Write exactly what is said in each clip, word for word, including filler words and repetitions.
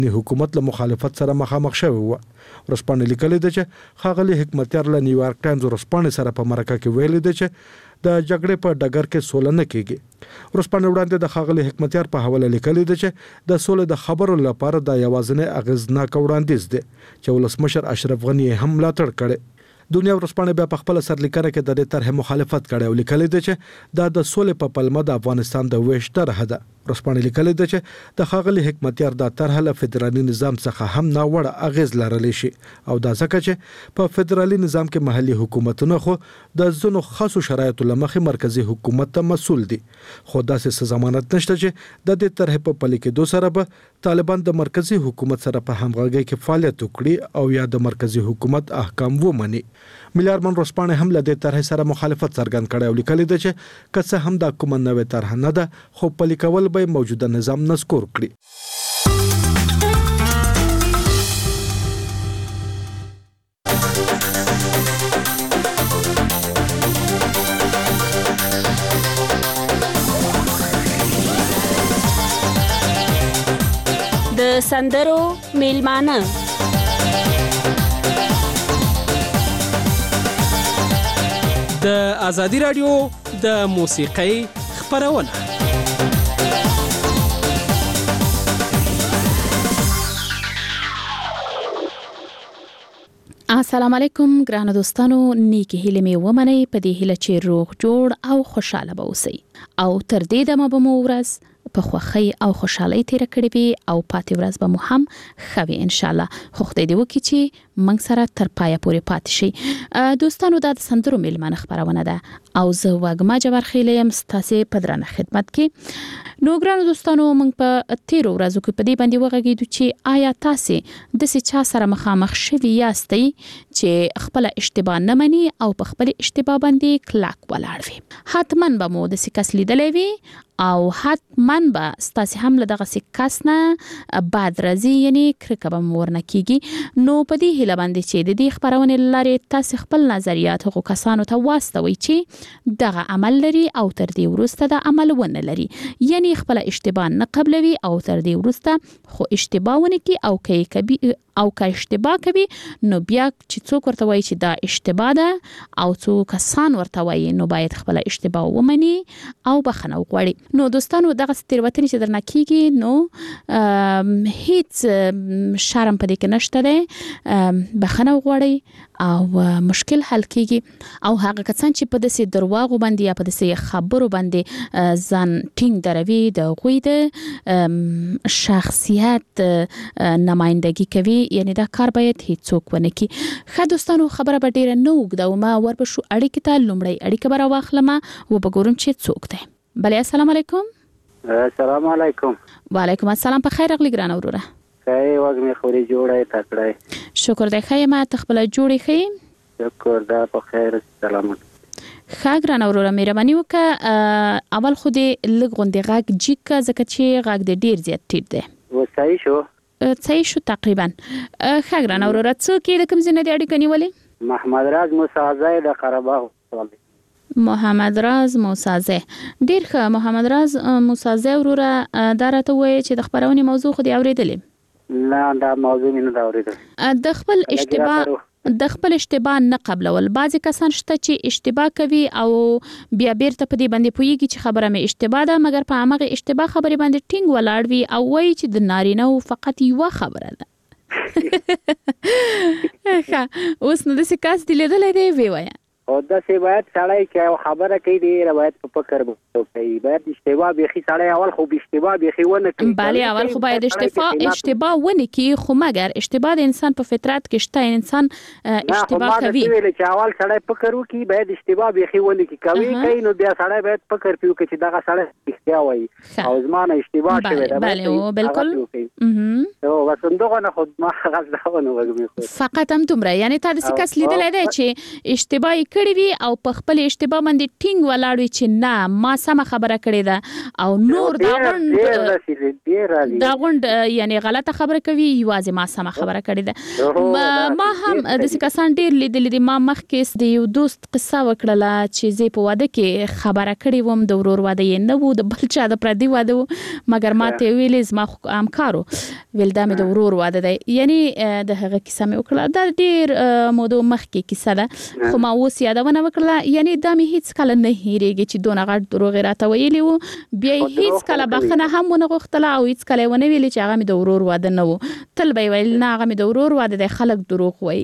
حکومت له مخالفت سره مخامخ شوی و. ورځپاڼې لیکلي ده چې ښاغلي حکمتیار له نیویارک ټایمز ورځپاڼې سره په مرکه کې ویلي ده چې د جګړې په ډګر کې سوله نه کیږي. ورځپاڼې وړاندې د ښاغلي حکمتیار په حواله لیکلي ده چې د سولې د خبرو لپاره د یوازینی اغیزناک وړاندیز دی چې ولسمشر اشرف غنی هم ملاتړ کړي. دنیا ورځپاڼې بیا په خپل سرلیکنه کې د دې طرح مخالفت کړي او لیکلي ده چې دا د سولې په پلمه د افغانستان د ویش طرح ده. ورځپاڼې لیکلي ده چې د ښاغلي حکمتیار د طرح له فدرالي نظام څخه هم ناوړه اغیز لرلی شي او دا ځکه چې په فدرالي نظام کې محلي حکومتونه خو د ځینو خاصو شرایطو له مخې مرکزی حکومت ته مسؤل دي. خو داسې ضمانت نشته چې د دې طرح په پلي کېدو سره به طالبان د مرکزی حکومت سره په همغږۍ کې فعالیت وکړي او یا د مرکزی حکومت احکام ومني. ملي ارمان ورځپاڼې هم له دې طرح سره مخالفت څرګند کړی او لیکلي ده چې که څه هم دا کومه نوې طرح نه ده خو پلي کول به موجوده نظام نسکور کړي. د سندرو میلمانه د ازادي رادیو د موسیقۍ خبرونه. السلام علیکم ګرانو دوستانو، نیکی هیله می ومنئ په دې هیله چې روغ جوړ او خوشاله به اوسئ او تر دې دمه به مو ورځ په خوښۍ او خوشحالۍ تیر کړې وي او پاتې ورځ به مو هم ښه وي ان شاء الله. خو خدای دې وکړي چې موږ سره تر پایه پورې پاتې شي. دوستانو دا د سندرو میلمانه خبرونه ده او زه وږمه جبارخیل یم ستاسې په درنه خدمت کې. نو ګرانو دوستانو، موږ په تیرو ورځو کې په دې باندې وغږیدو چې آیا تاسې داسې چا سره مخامخ شوي یاستئ چې خپل اشتباه نه مني او په خپل اشتباه باندې کلک ولاړ وي. حتما به مو داسې کس لیدلی وي او حتما به ستاسې هم له دغسې کس نه بد راځي، یعنی کرکه به مو ورنه کیږي. نو په دې هیله باندې چې د دې خپرونې له لارې تاسې خپل نظریات هغو کسانو ته واستوئ چې دغه عمل لري او تر دې وروسته د عمل ونه لري، یعنی خپل اشتباه نه قبلوي او تر دې وروسته خو اشتباه ونه کوي او که کوي او که اشتباه کوي نو بیا چې څوک ورته وایي چې دا اشتباه ده او څو کسان ورته وایي نو باید خپل اشتباه ومني او بخښنه وغواړي. نو دوستانو دغه تیروتنې چې درنه کیږي نو هیڅ شرم په دې کې نشته دی، بخښنه وغواړئ او مشکل حل کیږي. او هغه کسان چې په داسې درواغو باندې یا په داسې خبرو باندې ځان ټینګ دروي د هغوی د شخصیت نمایندګي کوي، یعنی دا کار باید هیڅوک ونه کړي. ښه دوستانو، خبره به ډیره نه اوږدوم، وربشو اړیکې ته لومړی اړیکه به راواخلم و به ګورم چې څوک دی. بله، السلام علیکم. السلام علیکم. وعلیکم السلام. په خیر راغلی ګرانه وروره. ښه وږمې خوري جوړه تکړه. شکر دی. ښه یم، ته خپله جوړې ښه یې؟ شکر ده، په خیر سلامت. ښه ګرانه وروره، مهرباني وکړه اول خو دې لږ غوندې غږ جګ کړه ځکه چې غږ دې ډېر زیات ټیټ دی. اوس صحیح شو؟ صحیح شو تقریبا. ښه ګرانه وروره، څوک یې د کوم ځای نه دې اړیکه نیولې؟ محمد راز موسازی د قرهباغ. محمد راز موسازی، ډیر ښه. محمد راز موسازی وروره، دا راته ووایه چې د خپرونې موضوع خو دې اورېدلې؟ نه، دا موضوع مې نه ده اورېدل. د خپل اشتباه د خپل اشتباه نه قبلول. بعضی کسان شته چې اشتباه کوي او بیا بیرته په دې باندې پوهیږي چې خبره مې اشتباه ده، مګر په همغه اشتباه خبرې باندې ټینګ ولاړ وي او وایي چې د نارینه‌و فقط یوه خبره ده. ښه، اوس نو داسې کس دې لیدلی دی؟ ویې وایه. او داسې باید سړی که یو خبره کوي ډېره باید په فکر کوي، باید اشتباه بیخي سړی اول خو اشتباه بیخي ونه کوي. بله، اول خو باید اشتباه اشتباه ونه کوي، خو مګر اشتباه د انسان په فطرت کې شته، انسان اشتباه کوي. نه، خو ما درته چې اول سړی فکر وکړي باید اشتباه بیخي ونه کوي. کوي کوي نو بیا سړی باید فکر پرې وکړي چې دغه سړی رښتیا وایي او زما نه اشتباه شوې ده. بله، بالکل. او بس همدغه نه خو ما هغه زده ونه وږمې. فقط همدومره، یعنی تا داسې کس لیدلی دی چې اشتباه یې کړې وي او په خپل اشتباه باندې ټینګ ولاړ وي چې نه ما سمه خبره کړې ده او نور دا غونډ دا غونډ یعنی غلطه خبره کوي، یوازې ما سمه خبره کړې ده. ما هم داسې کسان ډېر لیدلي دي. ما مخکې د یو دوست قصه وکړله چې زه په واده کې خبره کړې وم، د ورور واده یې نه و، د بل چا د پردي واده و، مګر ما ته یې ویلې زما همکارو ویل دا مې د ورور واده دی یعنی د هغه کیسه مې وکړه دا ډیر موضوع مخکې کیسه ده خو ما اوس یادونه وکړه یعنی دا مې هیڅ کله نه هېریږي چې دونه غټ دروغ راته ویلي وو بیا هیڅ کله بخنه هم ونه غوښتله او هیڅ کله ونه ویلي چې هغه مې د ورور واده نه وو تل به ویل نه هغه مې د ورور واده دی خلک دروغ وایي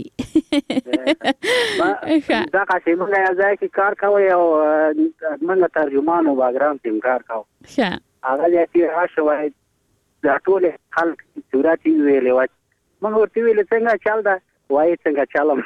دا قاسم نه ځای کې کار کوي او موږ ترجمان او باګرام ټیم کار کوو ښه هغه چې راشه دا ټول خلک صورت ویلې وای موږ ورته ویل څنګه چل دا وای څنګه چلم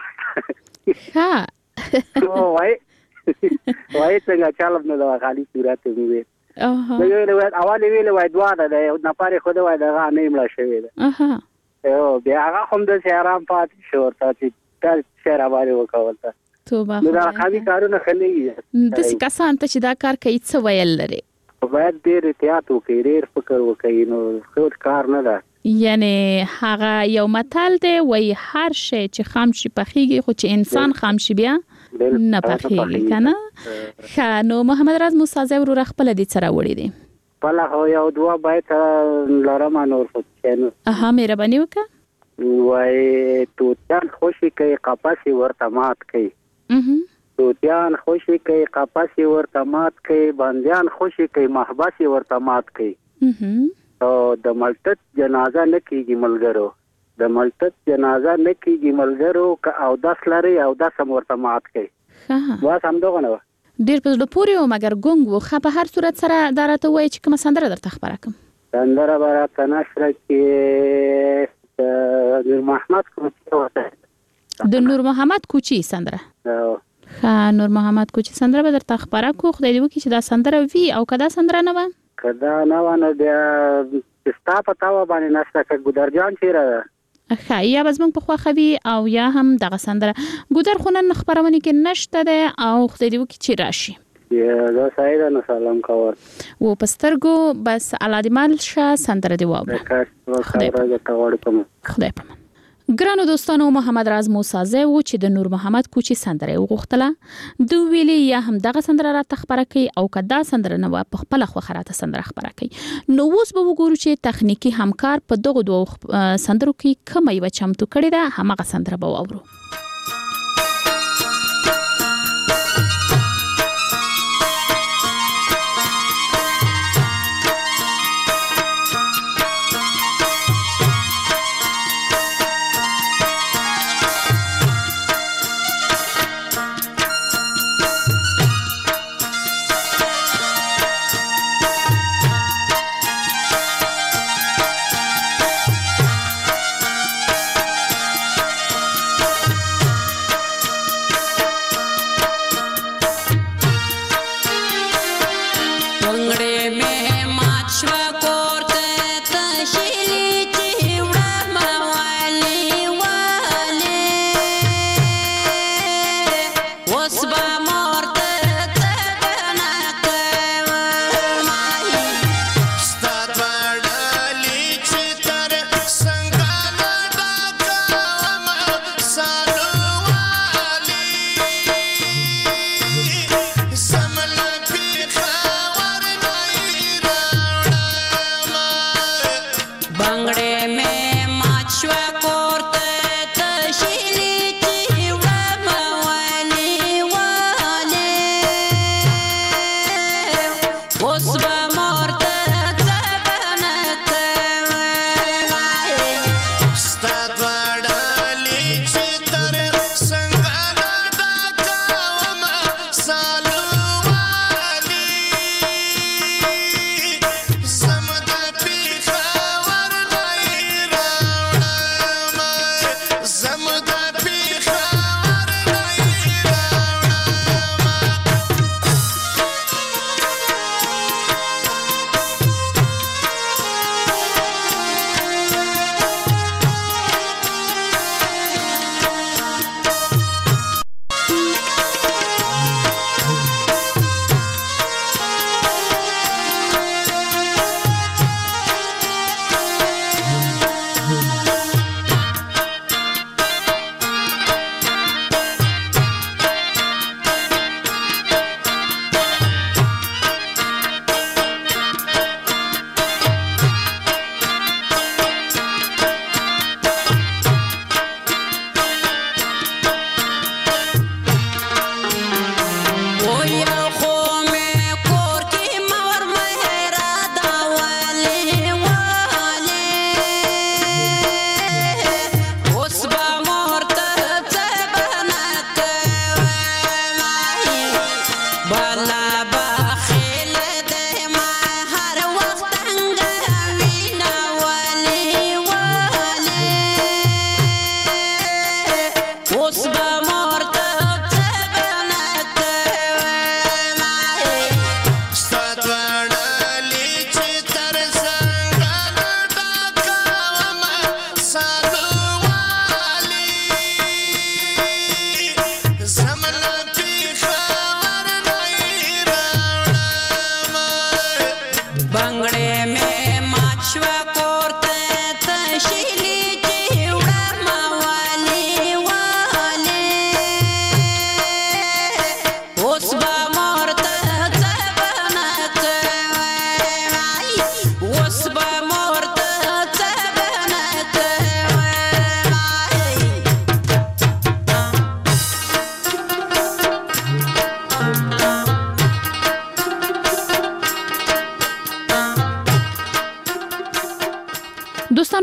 ها وای وای څنګه چلم نو دا خالي صورت ویل اها دا ویل وای اول ویل وای دوا ده نه پاره خو دا وای دا نه مړ شوی ده اها او بیا هغه هم د شهرام پات شو ورته چې تل شهر باندې وکولته توبه نو دا خالي کارونه خلېږي د څه کسان ته چې دا کار کوي څه ویل لري باید ډېر احتیاط وکړي ډېر فکر وکړي نو څه کار نه ده یعنی هغه یو متل دی وای هر شی چې خام شي پخېږي خو چې انسان خام شي بیا نه پخېږي کنه ښه نو محمد راز موسی ورور خپل دي سره وړي دي بل هو یو دوا باید لرم نور فکر اها مهرباني وکړه وای توتان خوشي کوي قفس ورته مات کوي اها توتیان خوشي کوي قفس ورته مات کوي بندیان خوشي کوي محبس ورته مات کوي او د ملتت جنازه نه کیږي ملګرو د ملتت جنازه نه کیږي ملګرو که او داس لري او داس ورته مات کوي وا سم دغه نو ډیر په زړه پورې او مګر ګونګ وو خو په هر صورت سره دراته وای چې کوم سندره درته خبره کوم سندره برات نشره کې د محمد کوچي د نور محمد کوچي سندره ها نور محمد کوچي سندره به درته خبره کو خدای دې وکړي چې دا سندره وی او کدا سندره نه و کدا نه و نو بیا ستا پتا و باندې نشته ک ګودرجان چیرې ښه یا بس موږ په خوا خوي او یا هم دغه سندره ګودر خو نن خبرونه کې نشته ده او خدای دې وکړي چې راشي یا زه سایده نو سلام کوم و پسترګو بس علادمال شه سندره دی وابه خدای په خدای په ګرانو دوستانو محمد راز موسی و چې د نور محمد کوچي سندره وغوښتله دوی ویلي یا هم دغه سندره را تخبره کوي او کدا سندره نه په خپل خو خراته سندره خبره کوي نو اوس به وګورو چې تخنیکی همکار په دغه دوه سندرو کې کومه یو چمتو کړي ده همغه سندره به واورو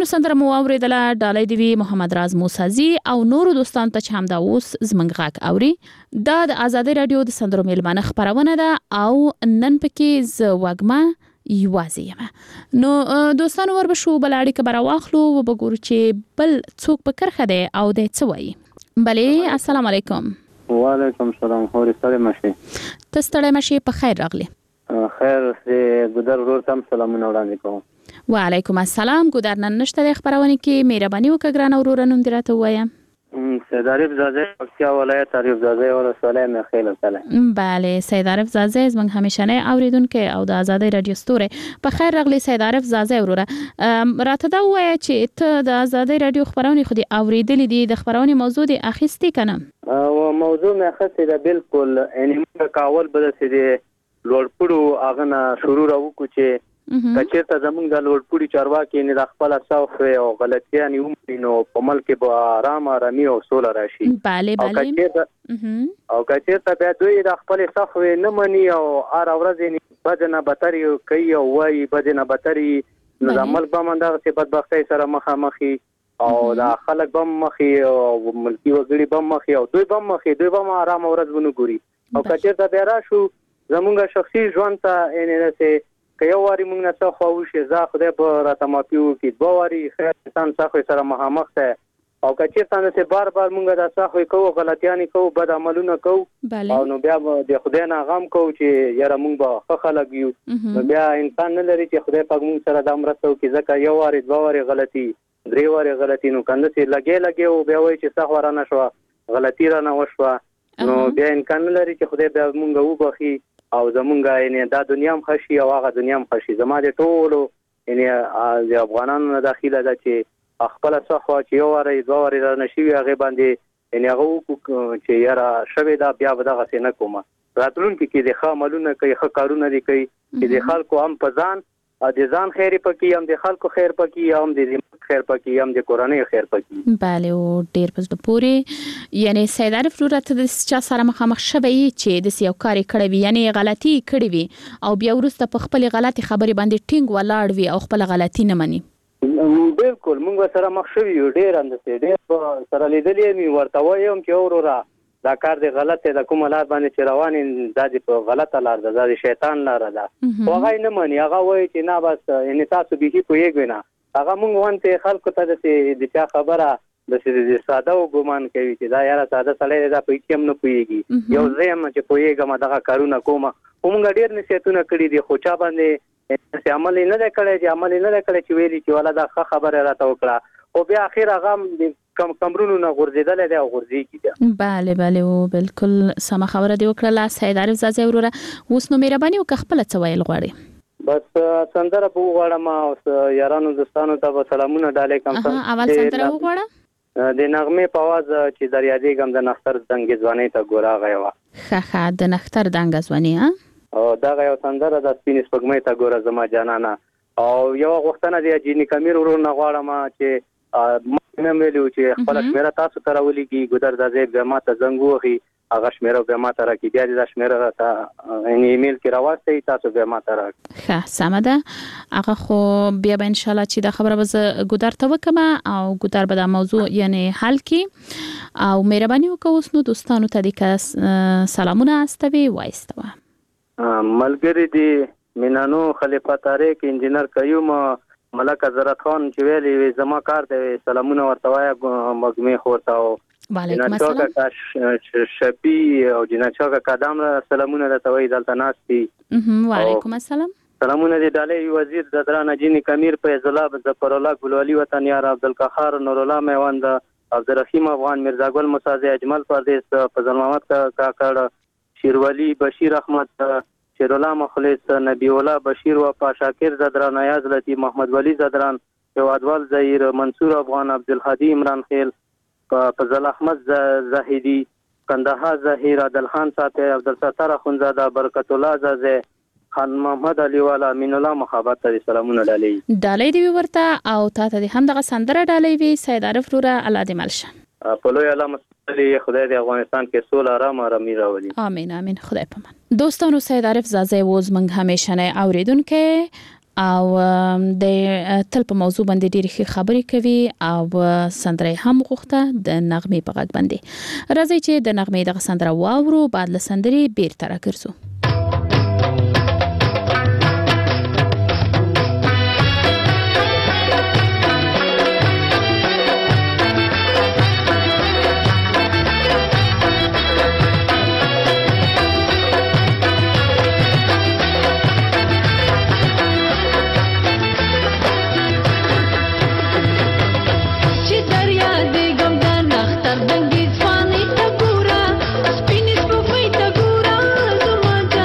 سندره مو اوریدله ډالۍ دی محمد راز موسازی او نور دوستان ته چې هم دا اوس زمنګ غاک اوري دا د آزادۍ رادیو د سندرو میلمانه خبرونه ده او نن پکې ز وګما یوازې یم نو دوستانو ور به شو بلاړي کبر واخلو وبګور چې بل څوک په کرخه ده او د څه وایي بله السلام علیکم وعلیکم السلام خوري سره ماشي تستړی ماشي په خیر راغلی خیر سه ګدر ورور تم سلامونه وړاندې کوم وعلیکم السلام ګدر نن نشته د خبرونه کې مهرباني وکړه ګران ورور نوم درته وایم سید عارف زاده پکتیا ولایت عارف زاده ولسوالۍ مخیل سره بله سید عارف زاده زموږ همیشنه اوریدونکو او د آزادۍ رادیو ستوره په خیر راغلی سید عارف زاده وروره راته دا وایي چې ته د آزادۍ رادیو خبرونه خو دي اوریدلې دي د خبرونه موضوع دي اخیستې کنه او موضوع مې اخیستې ده بالکل یعنی موږ کاول بل څه دي لوړپړو هغه نه شروع راوکو چې کچېرته زمونږ د لوړپړي چارواکي نه د خپل صوف او غلطیان یو نو په ملک به آرام آرامي او سوله راشي bale bale او کچېرته بیا دوی د خپل صوف نه مني او ار ورځ نه بدنه بتري کوي او وايي بدنه بتري نو د ملک به منده څه بدبختي سره مخامخي او د خلک به مخي او ملکی وګړي به مخي او دوی به مخي دوی به آرام ورځ ونه ګوري او کچېرته بیا راشو زمونږ شخصي ژوند ته یعنی نه که یو واری موږ نه څه خواوشي زه خدای په راته ماپیو کې دوه واری خیر انسان څخه سره مخامخ ته او که چېرته نه سه بار بار موږ دا څه کوو غلطیانی کوو بد عملونه کوو او نو بیا د خدای نه غم کوو چې یاره موږ به ښه خلک یو نو بیا انسان نه لري چې خدای پاک موږ سره دا مرسته وکړي ځکه یو واری دوه واری غلطي درې واری غلطي نو کنده سي لګي لګي او بیا وایي چې څه ورانه شو غلطي را نه وشوه نو بیا امکان لري چې خدای بیا موږ وبخي او زمونږه یعنی دا دنیا هم خشي او هغه دنیا هم خشي زما د ټولو یعنی د افغانانو داخله ده چې خپل څخه چې یو وری دوه وری را نشي هغه باندې یعنی هغه چې یاره شوي دا بیا به دغه څه نه کومه راتلونکي کې د ښه عملونه کوي ښه کارونه دي کوي چې د خلکو هم په ځان د ځان خیر پکې هم د خلکو خیر پکې هم د خیر پکې هم د کورنۍ خیر پکې bale او ډیر پس د پوری یعنی سید عارف ورته د چا سره مخامخ شوی چې د سیو کاری کړی وي یعنی غلطي کړی وي او بیا ورسته په خپل غلطي خبري باندې ټینګ ولاړ وي او خپل غلطي نه مني بالکل موږ سره مخ شوی ډیر اندته ډیر سره لیدلې می ورته وایم چې اورورا دا کار دی غلط دی د کوم لار باندې چې روان دا دی په غلطه لار ده د شیطان لار ده هغه نه مني هغه وایي چې نه بس یعنی تاسو به پوهیږئ نه هغه موږ وانته خلکو ته د چا خبره د سې ساده او ګمان کوي چې دا یاره ساده سړی دا په کېم نه پوهیږي یو زم چې پوهیږم دغه کارونه کوم موږ ډیر نصیحتونه کړی دي خو چا باندې چې عمل نه کړی چې عمل نه کړی چې ویلي چې ولا دا خبره راته وکړه او بیا اخر هغه کم کمرونو نه غورځیدل دی او غورځي کیده bale bale او بالکل سم خبره دی وکړه سید عارف زاده وروره اوس نو مهرباني وکړه خپل څه ویل غواړي بس سندره په غواړم او یارانو دوستانو ته سلامونه ډالې کوم ها اول سندره وغواړه د نغمه په आवाज چې دریادي ګم د نختر دنګ ځواني ته ګورا غوا خه خه د نختر دنګ ځواني ها او دا یو سندره د سپین سپګمې ته ګورا زما جانانا او یو وختونه دی جینی کمیر ورور نه غواړم چې مې ویلو چې خپل شمیره تاسو ته راولېږي ګدر د زیب جما ته زنګوغي هغه شمیره به ما ته راکې بیا د شمیره راته یعنی ایمیل کې راوستي تاسو به ما ته راکې ښه سمه ده هغه خو بیا به ان شاء الله چې دا خبره به ګدر ته وکم او ګدر به دا موضوع یعنی حل کی او مهرباني وکړئ اوس نو دوستانو ته د سلامونه استوي وایستوه ملګری دی مینانو خلیفہ طارق انجینر قیوم ملک حضرت خان چې ویلي زما کار دی سلامونه ورته وایا مګمه خورته او وعلیکم السلام شپی او جناچا کا قدم سلامونه د توي دلته ناشتي وعلیکم السلام سلامونه دی ډالې وزیر د درانه جنی کمیر فیض الله ظفر الله ګلوالي وطن یار عبدالقهار نور الله میوند عبدالرحیم افغان مرزا ګل مساعد اجمل پردیس فضل محمد کاکړ شیرولی بشیر احمد شیر الله مخلص نبی الله بشیر و پاشاکر زدران نیاز لطیف محمد ولی زدران جوادوال زهیر منصور افغان عبدالهادی عمران خیل فضل احمد زاهدی کندهار زهیر عادلخان ساته عبدالستار اخونزاده برکت الله زازه خان محمد علی والا امین الله محبت ته سلامونه ډالې ډالې دی ورته او تاسو ته هم دغه سندره ډالې وی سید عارف وروره الله دې ملشه په لوی الله مستلی خدای دې افغانستان کې سول آرام آرامي راولي امين امين خدای پامان دوستانو سید عارف زازه وز منګ همیشنه اوریدونکو او د تل په موضوع باندې ډېری ښه خبرې کوي او سندره هم غوښته د نغمې په غږ باندې. راځي چې د نغمې دغه سندره واورو، بعد له سندرې بیرته راګرځو. Thank you.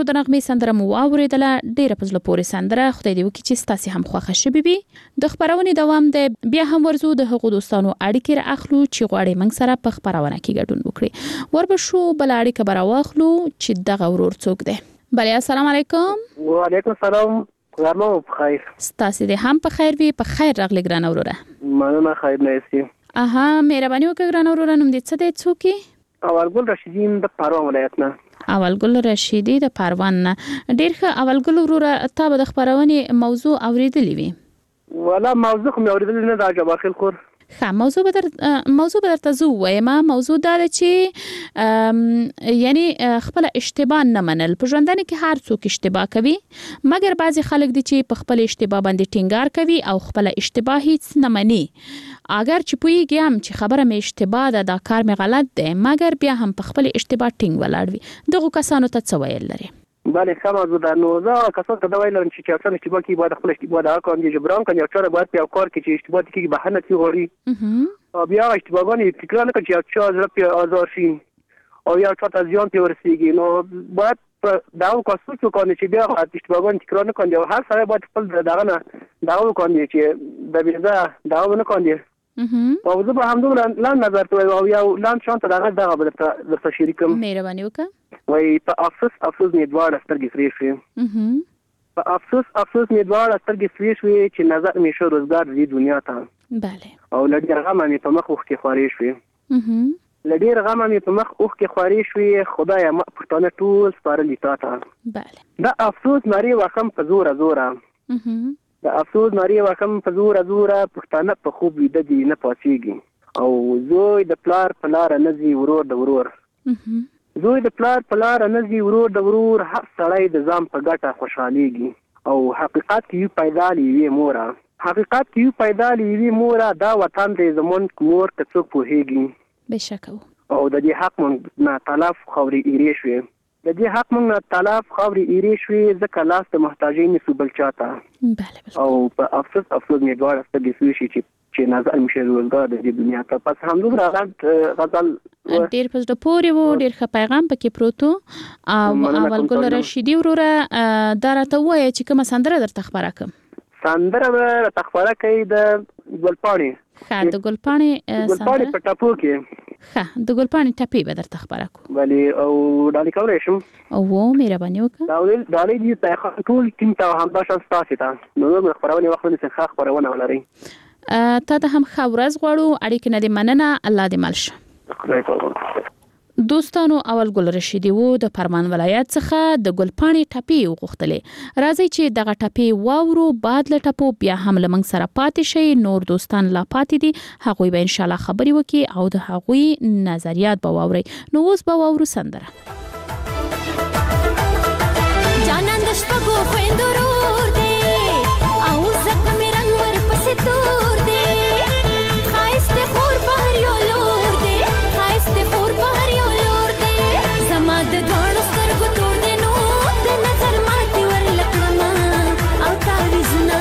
د نغمې سندره مو واورېدله، ډېره په زړه پورې سندره. خدای دې وکړي چې ستاسې هم خوښه شوې وي. د خپرونې دوام دی، بیا هم ورځو د هغو دوستانو اړیکې رااخلو چې غواړي موږ سره په خپرونه کې ګډون وکړي. وربشو بله اړیکه به راواخلو چې دغه ورور څوک دی. بله، السلام علیکم. وعلیکم السلام. غرمه په خیر. ستاسې دې هم په خیر وي. په خیر راغلی ګرانه وروره. مننه، خیر نه یې. اها، مهرباني وکړه ګرانه وروره، نوم دې څه دی، څوک یې؟ اولګل رشیدی د پروان ولایت نه. اولګل رشیدی د پروان نه. ډېر ښه. اولګل وروره، تا به د خپرونې موضوع اورېدلې وي؟ ولا موضوع خو مې اورېدلې نه ده. جواب اخر خور ښه، موضوع به در موضوع به درته زه ووایم. موضوع دا ده چې یعنی خپله اشتباه نه منل. په ژوندانه کې هر څوک اشتباه کوي، مګر بعضې خلک دي چې په خپل اشتباه باندې ټینګار کوي او خپله اشتباه هیڅ نه مني. اگر چې پوهیږي هم چې خبره مې اشتباه ده، دا کار مې غلط دی، مګر بیا هم په خپل اشتباه ټینګ ولاړ وي. دغو کسانو ته څه ویل لري؟ بله، ښه موضوع ده. نو زه کسانو ته دا ویل لرم چې چا اشتباه کوي باید خپل اشتباه دغه کړي، جبران کړي. یو چا باید په یو کار کې چې اشتباه کېږي بهانه ترې غواړي او بیا هغه اشتباهګانې تکرار نه کړي چې یو چا زړه پرې ازار شي او یو چا ته زیان پرې ورسېږي. نو باید په دغه کار سوچ وکړي چې بیا هغه اشتباهګانې تکرار نه کړي او هر سړی باید خپل دغه نه دغه وکړي چې د بې ځایه دغه ونه کړي. او زه به همدومره لاندې نظر ته او یو لاندې شان ته دغه دغه به درته درته شریکم. مهرباني وکړه. وایي په افسوس افسوس مې دواړه سترګې سرې شوې. په افسوس افسوس مې دواړه سترګې سرې شوې چې نظر مې شو روزګار دې دنیا ته. بله. او له ډېر غمه مې په مخ اوښکې خوارې شوې. له ډېر غمه مې په مخ اوښکې خوارې شوې. خدایه ما پښتانه ټول سپارلي تا ته. بله. دا افسوس نارې وخم په زوره زوره. د افسوس نارې وخم په زوره زوره. پښتانه په خوب ویده دي نه پاڅېږي. او زوی د پلار په لاره نه ځي، ورور د ورور. زوی د پلار په لاره نه ځي، ورور د ورور. هر سړی د ځان په ګټه خوشحالېږي. او حقیقت کې یو پیدا لیوي موره. حقیقت کې یو پیدا لیوي موره. دا وطن دې زمونږ مور که څوک پوهېږي. بېشکه. او د دې حق مونږ نه تلف خاورې ایرې شوې. د دې حق مونږ نه تلف خاورې ایرې شوې، ځکه لاس د محتاجۍ نیسو بل چاته. بله. او په افسوس افسوس مې دواړه سترګې سوې شي چې چې نظر مې شي روزګار د دې دنیا ته. پس همدومره غزل ډېر په زړه پورې و، ډېر ښه پیغام پکې پروت و. او اولګل رشیدي وروره، دا راته ووایه چې کومه سندره درته خپره کړم. سندره به راته خپره کوي د ګلپاڼې. ښه، د ګلپاڼې ګلپاڼې په ټپو کې. ښه، د ګلپاڼې ټپې به درته خپره کړو. بلې. او ډالۍ کولی شم؟ اوه، مهرباني وکړه. ډالۍ دې ته ټول ټیم ته همدا شان ستاسې ته. نو نور خپرونې وخت ونیسئ، ښه خپرونه ولرئ. تا ته هم ښه ورځ غواړو. اړیکې نه دې مننه. الله دې مل شه. دوستانو، اولګل رشیدي وو د پروان ولایت څخه د ګلپاڼې ټپې وغوښتلې. راځئ چې دغه ټپې واورو. بعد له ټپو بیا هم له موږ سره پاتې شئ. نور دوستان لا پاتې دي، هغوی به انشاءالله خبرې وکړي او د هغوی نظریات به واورئ. نو اوس به واورو سندره. جانان د شپږو خویندو ورور دی او زکه مې رنګ ورپسې تور دی. ښایست د خور په هر یو لور دی، ښایست د خور په هر یو لور دی. زما د دواړو سترګو تور دی، نو د نظر ماتې ورلکړمه او تعویضونه.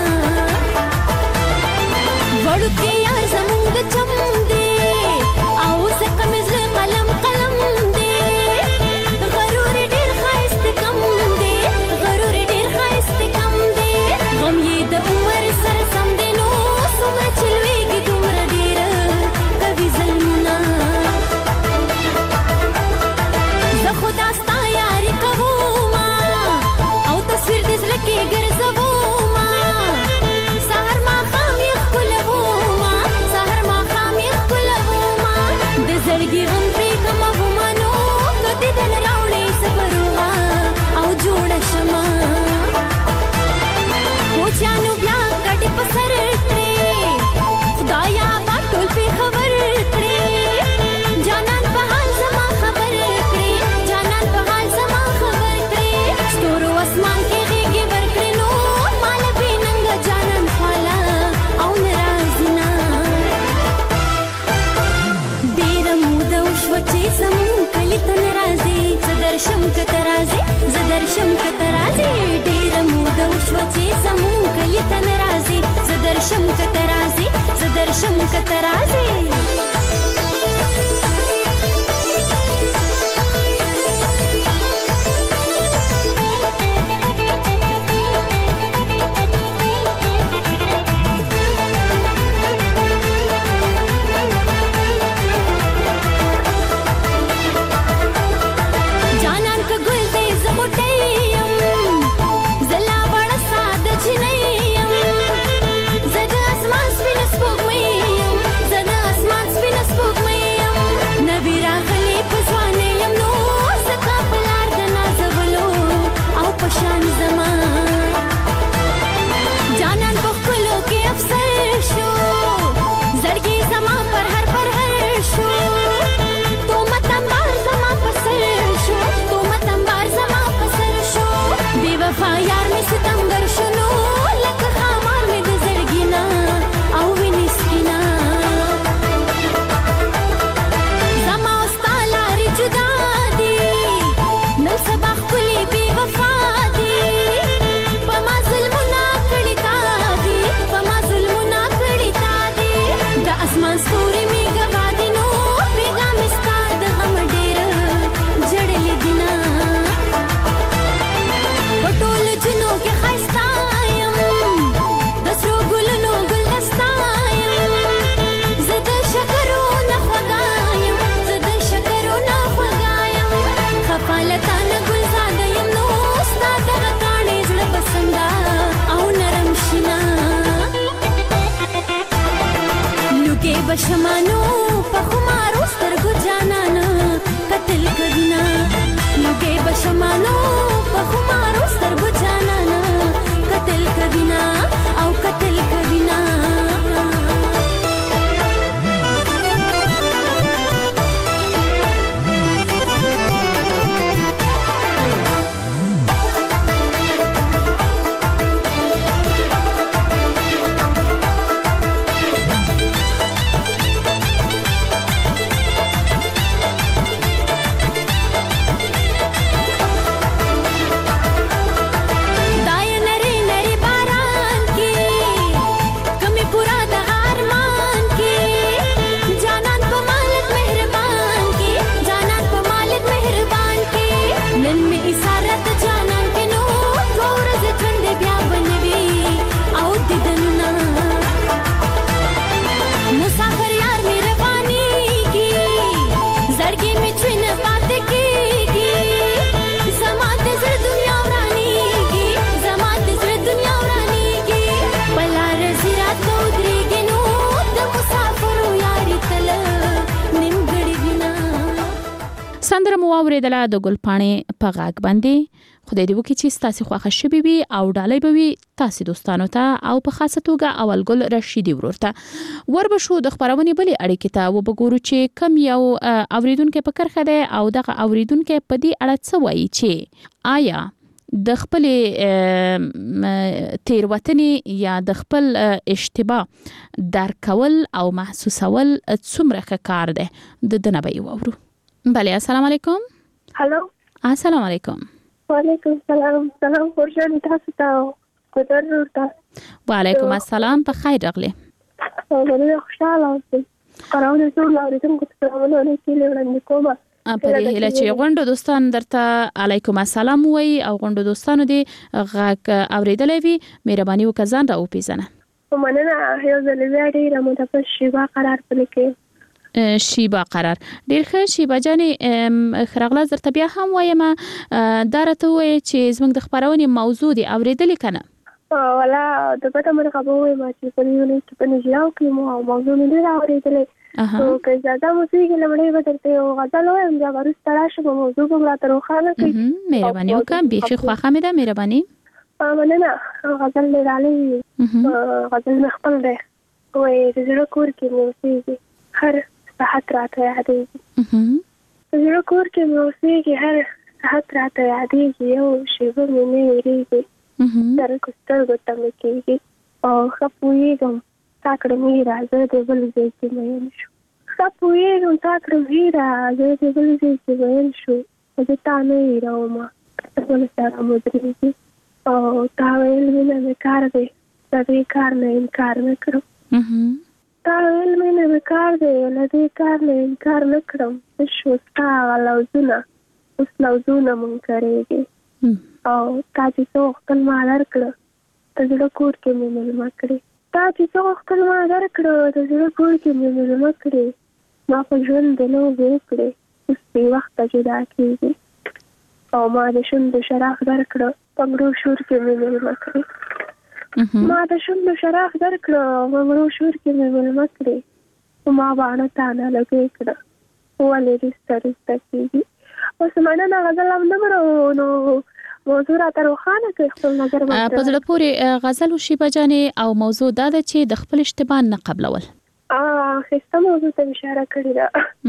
وړوکی یار زمونږ د چم دی او زکه مې زړه قلم قلم دی. غرور ډېر ښایست کم دی، غرور ډېر ښایست کم دی. غم یې د عمر سره سم دی، نو څومره چې لویږي دومره ډېره کوي ظلمونه. زه خو دا ستا یاري کومه او تصویر دې زړه کې ګرځومه. سهار ماښام یې ښکلومه، سهار ماښام یې ښکلومه. د زړګي غم پرېږدمه ومه، نو که دیدن راوړې صبرومه او جوړه شمه. کوچیانو بیا ګټې په سر کړې، خدایا ما ټول پې خبر کړې. جانان په حال زما خبر کړې، جانان په حال زما خبر کړې. ستورو اسمان کې غېږې ورکړې، نو ماله بې ننګه جانان خواله او ناراضونه. ډېره موده وشوه چې زمونږ کلي ته نه راځې. زه درشم که ته راځې، زه درشم که ته راځې. ډېره موده وشوه چې زمونږ کلي ته نه راځې. زه درشم که ته راځې، زه درشم که ته راځې. لوګي بشمانو په خمارو سترګو جانانا قتل کبینا لوګي بشمانو په خمارو سترګو جانانا قتل کبینا او قتل کبینا سندره مو اوریدله د ګلپاڼې په غاګ باندې خدای دې وکړي چې تاسو خوښه شوي وي او ډالۍ به وي تاسو دوستانو ته او په خاصه توګه اول ګل رشیدي ورورته وربشو د خبرونې بلې اړیکې ته وبګورو چې کم یو اوریدونکو په کرخه ده او دغه اوریدونکو په دې اړه څه وایي چې آیا د خپل تیروتنې یا د خپل اشتباه درکول او محسوسول څومره کار ده د دنه به وورو. بله السلام علیکم. هلو السلام علیکم. وعلیکم السلام. سلام خورشان تاسو ته قدر ورته. وعلیکم السلام په خیر راغلی. زه خوشاله اوسم. قراونه ټول اوریدونکو ته سلامونه وړاندې کوم. په دې هیله چې غونډو دوستان درته علیکم السلام وایي او غونډو دوستانو دې غږ اوریدلې وي مهرباني وکړه ځان را وپیژنه. مننه یو ځل بیا ډېره متفق شیبا قرار پلیکې شیبا قرار ډیر ښه شیبا جانې خرغله درته بیا هم وایم دا راته وایي چې زموږ د خبرونې موضوع دی اوریدلې کنه ولا د پته مرغه به وایم چې په یونې کې په نجلاو کې مو موضوع نه دی اوریدلې نو که اجازه مو سیګل لمړې به درته یو غزل وایم بیا وروسته راشم موضوع به ملا تر روښانه کړي مهرباني وکړه بیخي خوښه مې ده مهرباني مننه غزل دې ډالۍ غزل مې خپل دی وایي د زړه کور کې مې اوسېږي هر صحت راته یادېږي په زړه کور کې مې اوسېږي هر صحت راته یادېږي یو شېبه مې نه هېرېږي سترګو سترګو ته مې کېږي او ښه پوهېږم تا کړم هېره زه د بل ځای کې مین شو ښه پوهېږم تا کړم هېره زه د بل ځای کې مین شو خو زه تا نه هېرومه ته بل سره مدرېږي او تا ویل مینه مې کار دی د دې کار نه انکار نه کړم تا ویل مینه مې کار دی له دې کار نه انکار نه کړم څه شو ستا هغه لفظونه اوس لفظونه مونږ کړېږي او تا چې څه غوښتل ما درکړه د زړه کور کې مې مېلمه کړې تا چې څه غوښتل ما درکړه د زړه کور کې مې مېلمه کړې ما په ژوند د لوبې وکړې اوس بې وخته جدا کېږي او ما د شونډو شراغ درکړه په مړو شور کې مې مېلمه کړې ما د شونډو شراغ درکړه او په مړو شور کې مې مېلمه کړې خو ما باڼه تانه لګۍ کړه ولې رسته رسته کېږي اوس مننه غزل هم نه مرو نو موضوع راته روښانه کړئ خپل نظر په زړه پورې غزل وشیبه جانې او موضوع دا ده چې د خپل اشتباه نه قبلول ښایسته موضوع ته اشاره کړې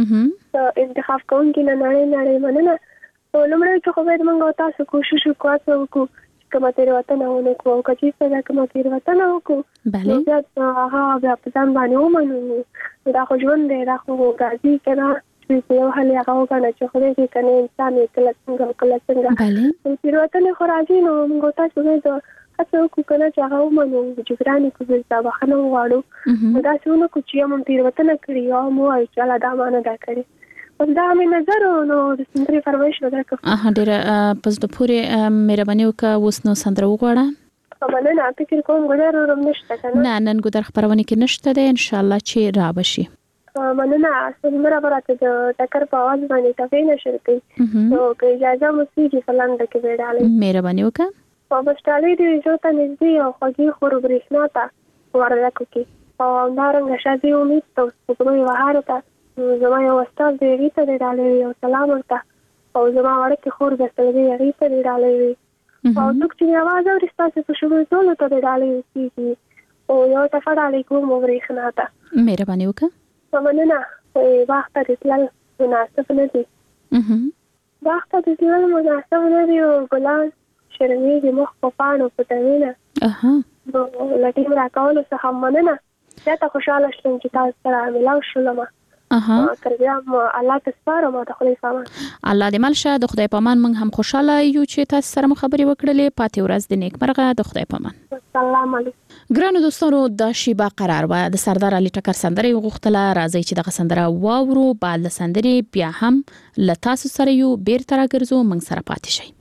ده انتخاب کوونکي نه نړۍ نړۍ مننه لومړی کې خو باید موږ تاسو کوشش وکړو هڅه وکړو کومه تېروتنه ونه کړو او که چېرته دا کومه تېروتنه وکړو نو بیا هغه بیا په ځان باندې ومنو دا خو ژوند دی دا خو راځي که نه چې یو حل یې هغه وګڼه چې خدای دې که نه انسان یې کله څنګه کله څنګه تېروتنې خو راځي نو موږ تاسو باید هڅه وکړو که نه چې هغه ومنو جبران یې کړو بېرته بښنه وغواړو نو داسې ونه کړو چې یم هم تېروتنه کړې او هم ووایو چې الله دا ما نه ده کړې اوس دا مې نظر نو د سندرې فرمایش به درکړم ډېره په زړه پورې مهرباني وکړه اوس نو سندره وغواړه مننه فکر کوم ګودر ورم نشته که نه نن ګودر خپرونې کې نشته دی انشاءالله چې را به شي مننه سلمره به راته د ټکر په اواز باندې ټپې نشر کوي نو که اجازه مو سېږي په لنډه کې به ډالۍ مهرباني وکړه او بس ډالۍ د ویژو ته نږدې او خوږې خور برېښنا ته وردکو کې او همدارنګه شازي امید ته سپوږمۍ بهار ته زما یو استاد دی هغې ته دې ډالۍ وي او سلام ورته او زما وړکې خور درسره دی هغې ته دې ډالۍ وي او څوک چې مې اواز اوري ستاسې په شروع ټولو ته دې ډالۍ کېږي او یو دفعه ډالۍ کوم برېښنا ته مهرباني وکړه. مننه. باغ ته د تلل مناسب نه دي باغ ته د تلل مناسب نه دي او ګلان شرمېږي مخ په پاڼو پټوي نه له ټیم راکولو څخه مننه. زیاته خوشحاله شوم چې تاسو سره ملاو شولم. تر بیا الله ته سپارم د خدای په امان. الله دې مل شه. د خدای په امان. موږ هم خوشاله یو چې تاسو سره مو خبرې وکړلې. پاتې ورځ د نیکمرغه. د خدای په امان. السلام علیکم. ګرانو دوستانو د شیبه قرار و د سردار علي ټکر سندره غوښتله. راځي چې دغه سندره واورو. بعد له سندرې بیا هم له تاسو سره یو بیرته راګرځو. موږ سره پاتې شئ.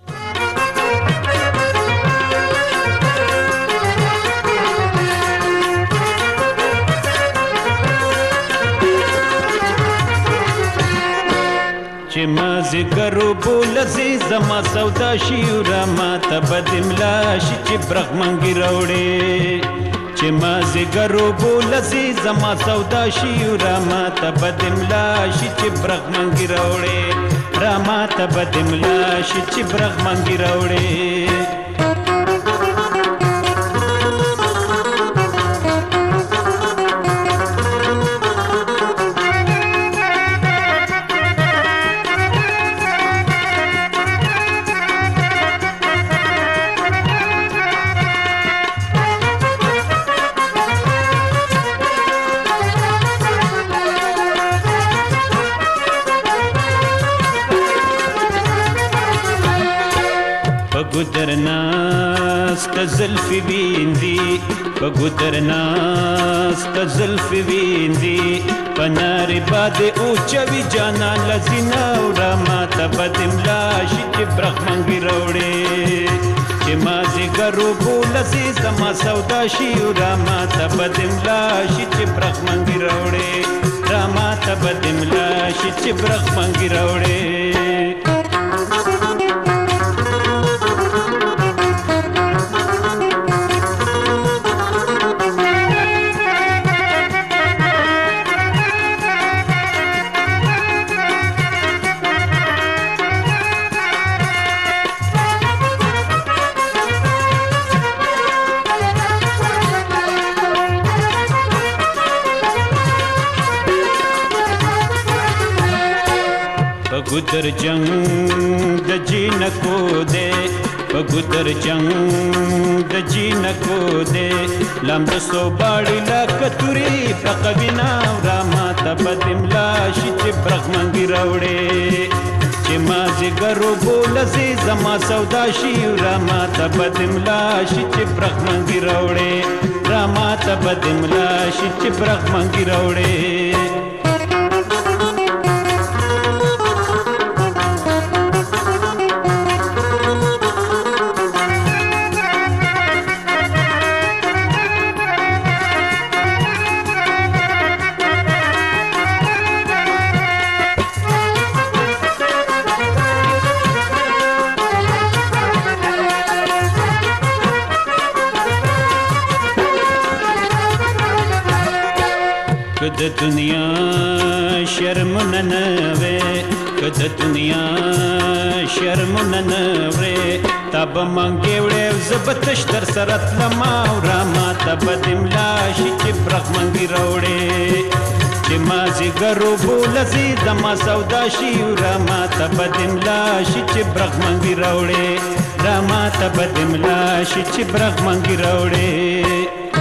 چې ما ذکرو بولزي زما سودا شي را ما ته بدملا شي چې برغمنګي راوړې چې ما ذکرو بولزي زما سودا شي را ما ته بدملا شي چې برغمنګي راوړې را ما ته بدملا شي چې برغمنګي راوړې ګودرناس ته زلفې ویندي په ګودرناس ته زلفې ویندي په نارې باندې اوچوي جانان لزینه او را ماته بدملا شي چې برغمنګي راوړې چې ما ځیګرو بولزي زما سودا شي را ماته بدملا شي چې برغمنګي راوړې را ماته بدملا شي چې برغمنګي راوړې ګودر جنگ د جینکو دې په ګودر جنگ د جینکو دې لمد سو باړی لا کتوري په قوینا را ماته بدملا شي چې برغمنګي راوړې چې ما ځګرو بولزي زما سودا شي را ماته بدملا شي چې برغمنګي راوړې را ماته بدملا شي چې برغمنګي راوړې د دنیا شرم نه وې کده دنیا شرم نه وې تب مانګې وړې زبتش در سره تلما او را ماته بدملا شي چې برغمنګي راوړې چې ما ځګرو بولزي زما سودا شي را ماته بدملا شي چې برغمنګي راوړې را ماته بدملا شي چې برغمنګي راوړې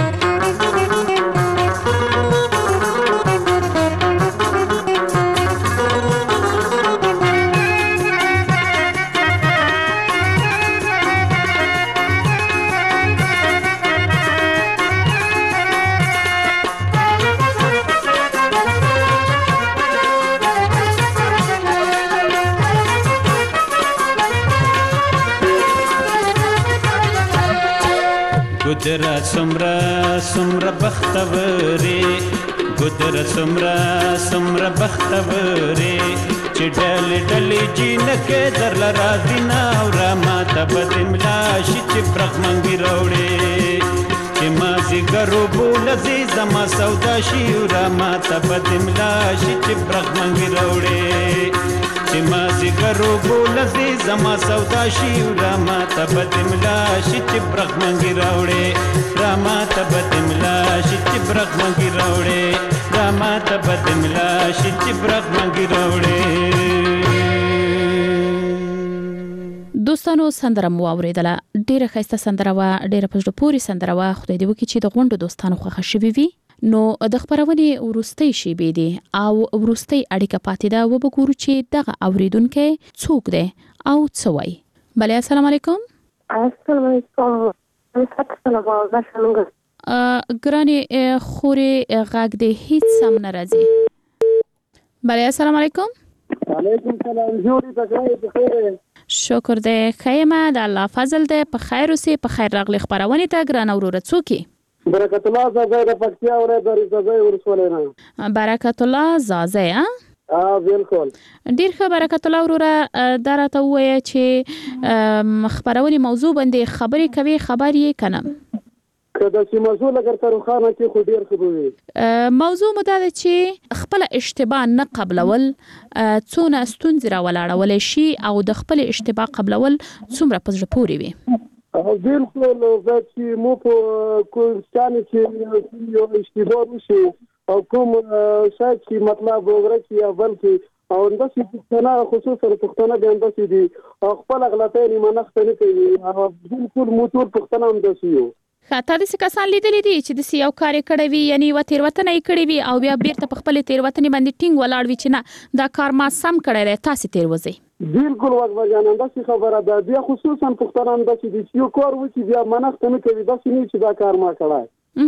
ګودره څومره څومره بختورې ګودره څومره څومره بختورې چې ډلې ډلې جینکې درله راځي نه او را ماته بدملا شي چې برغمنګي راوړې چې ما زګرو بولځي زما سودا شي را ما ته بدملا شي چې برغمنګ راوړې چې ما زګرو بولځي زما سودا شي را ما ته بدملا شي چې برغمنګ راوړې را ما ته بدملا شي چې برغمنګ راوړې را ما ته بدملا شي چې برغمنګ راوړې. دوستانو سندره مو اوریدله، ډیره ښایسته سندره وه، ډیره په زړه پورې سندره وه. خدای دې وکړي چې د غونډو دوستانو خوښه شوې وي. نو د خپرونې وروستۍ شیبې دي او وروستۍ اړیکه پاتې ده، وبګورو چې دغه اوریدونکی څوک دی او څه وایي. بله السلام علیکم. السلام علیکم. ګرانې خورې غږ دې هیڅ سم نه راځي. بله السلام علیکم. وعلیکم السلام. جوړې تاسو بخیر؟ شکر دې خیمه د الله فضل دې په خیر اوسې. په خیر راغلی خبرونه ته ګران اوروره څوک برکت الله زازه د پکتیا اورې د زازه ورسولې نه. برکت الله زازه ها اه بالکل ډیر ښه. برکت الله وروره دا راته ووایه چې خبرونه موضوع باندې خبرې کوي، خبر یې کنه کله چې موضوع لګر تر خانه کې خو ډیر خبرې. موضوع مو دا چې خپل اشتباه نه قبلول څونه ستونزې را ولاړول شي او د خپل اشتباه قبلول څومره په زړه پورې وي. بالکل دا چې مو په کوم ځای کې یو اشتباه وشي او کوم شاید چې مطلب وګورئ یا بلکې او انداسې پښتانه خصوصا پښتانه به انداسې دي او خپل غلطۍ نه منښت نه کوي او بالکل موټور پښتانه انداسې یو خاطر دې کسان لیدلې دي چې د یو کار کړی وي، یعنی و تیروتنه یې کړې وي او بیا بیرته په خپل تیروتنې باندې ټینګ ولاړ وي چې نه دا کار ما سم کړی دی، تاسو تیروځئ. بالکل وګورئ جان انداسې خبره ده. بیا خصوصا پښتانه انداسې دي چې یو کار وکړي بیا منښت نه کوي، داسې نه چې دا کار ما کړی.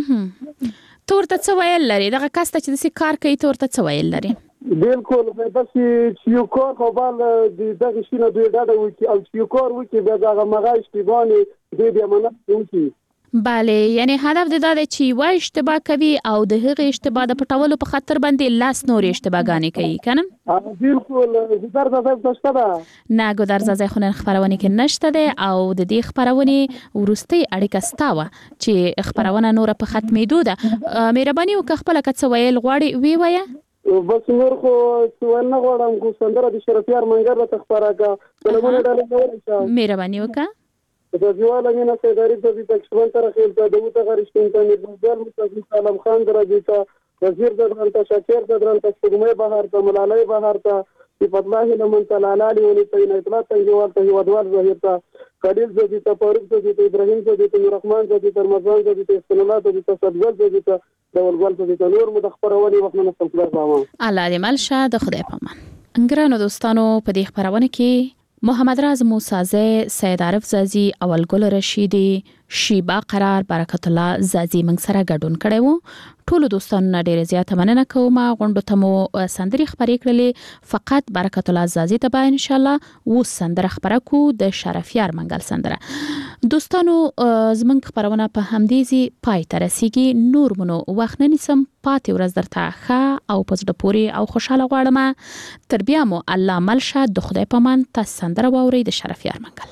تور ته څه ویل لري دغه کس ته چې داسې کار کوي؟ تور ته څه ویل لري؟ بالکل داسې چې یو کار خو بل دغه شي نه دوی ډاډه وکړي او چې یو کار وکړي بیا دغه مغه اشتباه نه دوی بیا منښت وکړي. بله، یعنی هدف د دا دی چې یو اشتباه کوي او د هغې اشتباه د پټولو په خاطر باندې لاس نور اشتباهګانې کوي کنه؟ بالکل. ګودر زازه نشته ده؟ نه ګودر زازه خو نن خبرونه کې نشته ده او د دې خبرونې وروستۍ اړیکه ستا وه چې خبرونه نوره په ختمېدو ده. مهرباني وکړه خپله که څه ویل غواړې ویې وایه. بس نور خو څه ویل نه غواړم، خو سندره د شرفیار منګر راته خپره کړه. سلامونه ډالۍ کولی شه. مهرباني وکړه. د جواله مینا سیداری د دې تکشمن تر خیل ته د وته غریشتون ته نبوزل مصطفی سلام خان درجه ته وزیر د درنته شاکر د درنته سګمې بهر ته ملالای بهر ته صفات الله لمن تعالی ولي تین اطلاع تنجوال ته ودوال ظاهر ته قدیل د دې ته فاروق د دې ته ابراهیم د دې ته رحمان د دې ته رمضان د دې ته استنلات د دې ته صدګل د دې ته دولګل د دې ته نور مدخبرونی وخت نه خپل راوام. الله دې ملشه د خدای پامان. انګرانو دوستانو په دې خبرونه کې محمد راز موسازه، سید عارف زازی، اولګل رشیدی، شیبا قرار، برکت الله زازی موږ سره ګډون کړي وو. ټول دوستانو نه ډیره زیاته مننه کوم. غونډو ته مو سندري خبرې کړلې، فقط برکت الله زازی ته به ان شاء الله و سندره خبره کو د شرفیار منګل سندره. دوستانو زمونږ خبرونه په همدې پای ته رسیږي. نور منو وخت نه نیسم، پاتې ورځ درته ښه او په زړه پورې او خوشاله غواړم. تر بیا مو الله ملشه د خدای پامان. تاسو سندره واورئ د شرفیار منګل.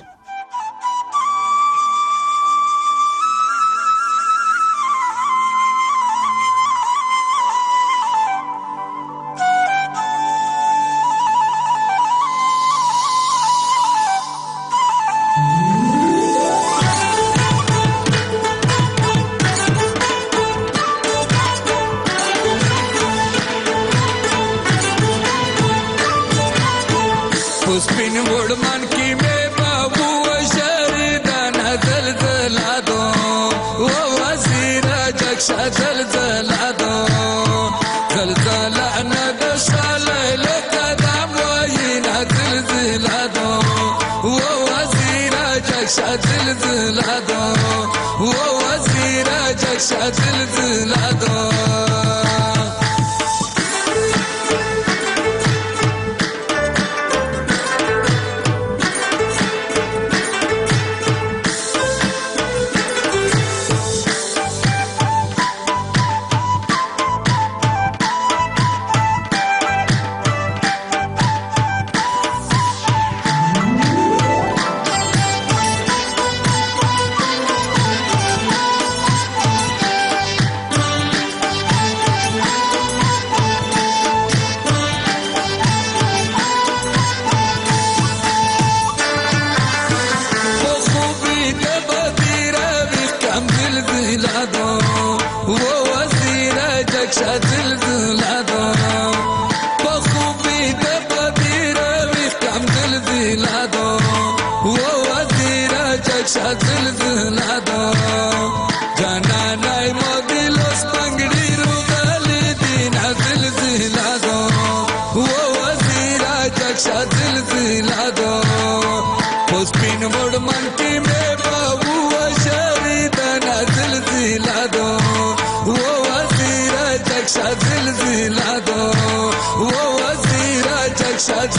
स्पिन वुडमन की में बाबू शरीदान दल दला दो वो वजीरा जक्षा दल दला दो दल दला नद साले कदम वहीना दिल दिला दो वो वजीरा जक्षा दिल दिला दो वो वजीरा जक्षा दिल दिला दो. جک